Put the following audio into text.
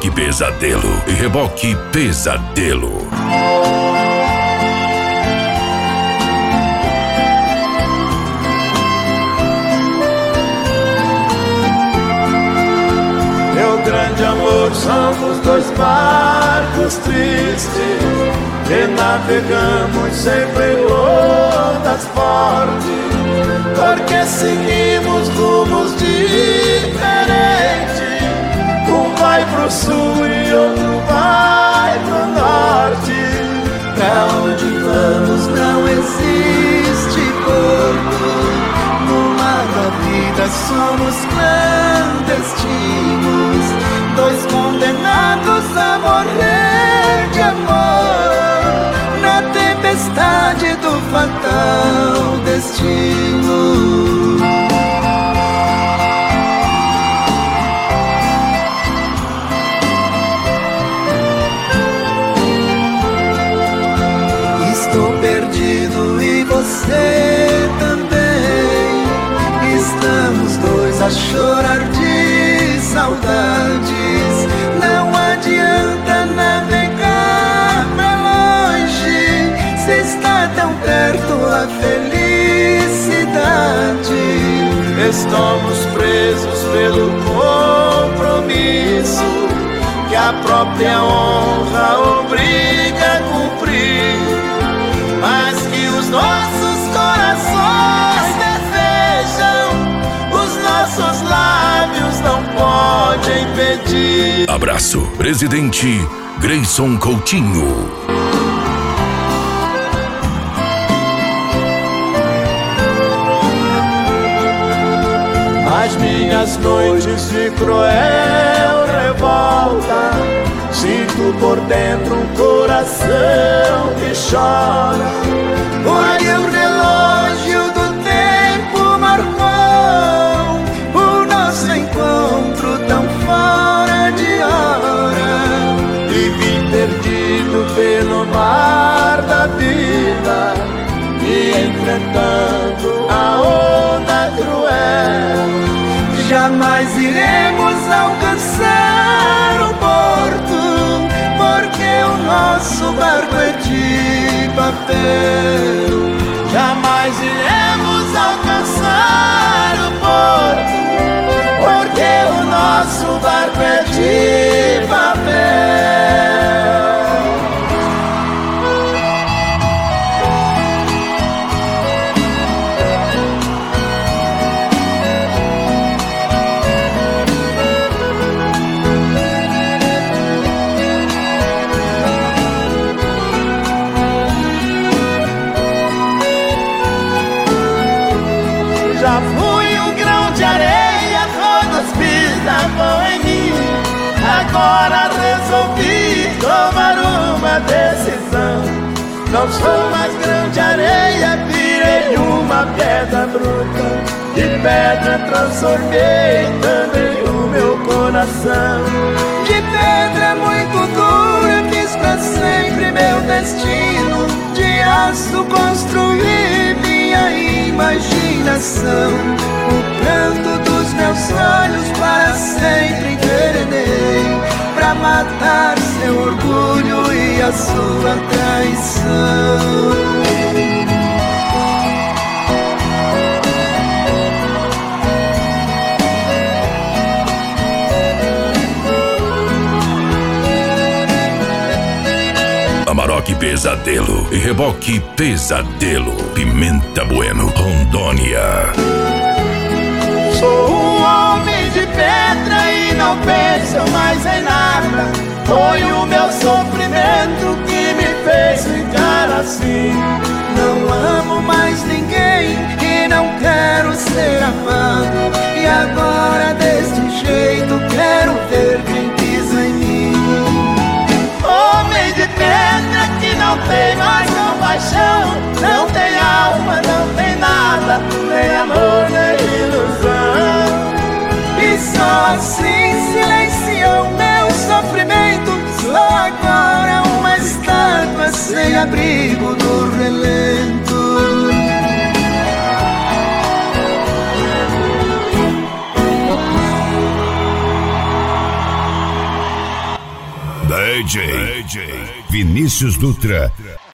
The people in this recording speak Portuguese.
Amarok Pesadelo e Reboque Pesadelo. Meu grande amor, somos dois barcos tristes que navegamos sempre em ondas fortes, porque seguimos rumos diferentes. Um vai pro sul e outro vai pro norte. Pra onde vamos não existe porto. No mar da vida somos clandestinos, dois condenados a morrer de amor na tempestade do fatal destino. Estou perdido e você também. Estamos dois a chorar de saudades. Não adianta navegar pra longe, se está tão perto a felicidade. Estamos presos pelo compromisso que a própria honra obriga a cumprir, mas que os nossos corações desejam, os nossos lábios não podem impedir. Abraço, presidente Grayson Coutinho. As minhas noites de cruel revolta, sinto por dentro um coração que chora, porque o relógio do tempo marcou o nosso encontro tão fora de hora. E vim perdido pelo mar da vida, e enfrentando a onda cruel. Jamais iremos alcançar o porto, porque o nosso barco é de papel. Jamais iremos alcançar o porto, porque o nosso barco é de papel. Já fui um grão de areia, todos pisavam em mim. Agora resolvi tomar uma decisão. Não sou mais grão de areia, virei uma pedra bruta. De pedra transformei também o meu coração. De pedra muito dura fiz pra sempre meu destino. De aço construí minha imaginação. O pranto dos meus olhos para sempre enveredei, pra matar seu orgulho e a sua traição. Amarok Pesadelo e Reboque Pesadelo. Pimenta Bueno, Rondônia. Sou um homem de pedra e não penso mais em nada. Foi o meu sofrimento que me fez ficar assim. Não amo mais ninguém e não quero ser amado. E agora deste jeito quero ver quem pisa em mim. Homem de pedra que não tem mais compaixão, não tem alma, não tem nada, nem amor, nem ilusão. E só assim silenciou meu sofrimento. Sou agora uma estátua sem abrigo no relento. DJ Vinícius Dutra.